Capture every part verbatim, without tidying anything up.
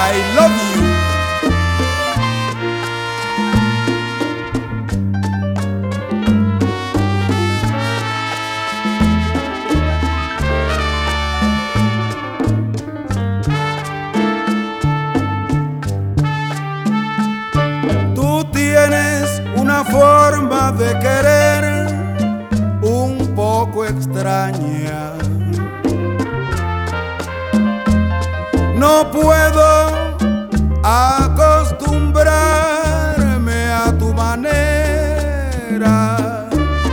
I love you. Tú tienes una forma de querer un poco extraña. No puedo acostumbrarme a tu manera.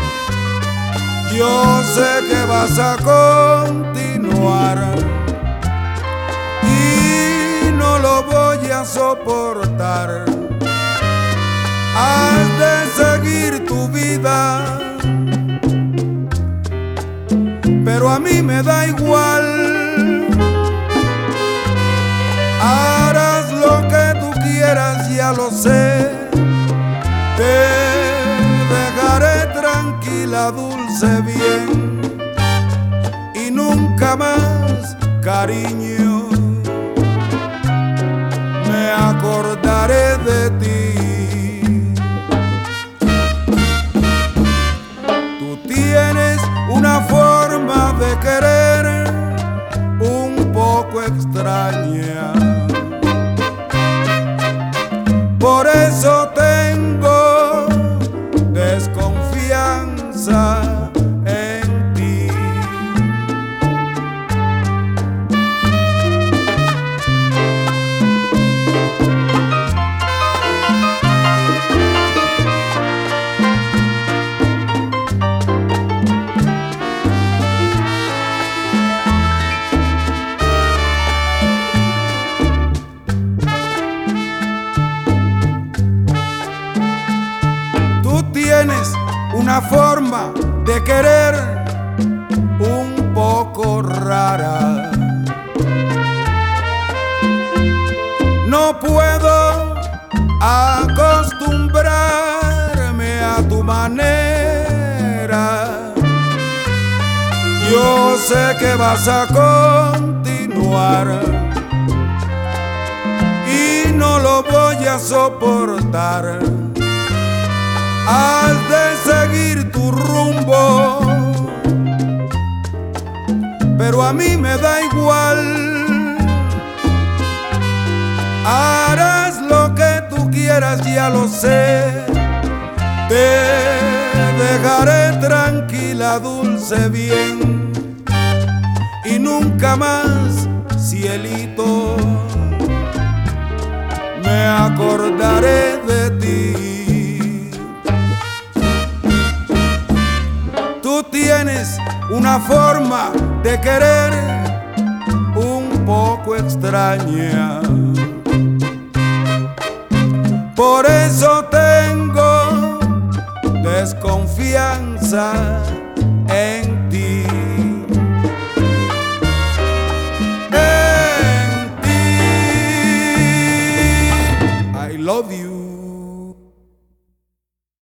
Yo sé que vas a continuar y no lo voy a soportar. Has de seguir tu vida, pero a mí me da igual. Harás lo que tú quieras, ya lo sé. Te dejaré tranquila, dulce bien, y nunca más, cariño, me acordaré de ti. Tú tienes una forma de querer un poco extraña. Por eso tengo desconfianza en ti. Tienes una forma de querer un poco rara. No puedo acostumbrarme a tu manera. Yo sé que vas a continuar y no lo voy a soportar. Has de seguir tu rumbo, pero a mí me da igual. Harás lo que tú quieras, ya lo sé. Te dejaré tranquila, dulce bien, y nunca más, cielito, me acordaré de ti. Tú tienes una forma de querer un poco extraña. Por eso tengo desconfianza en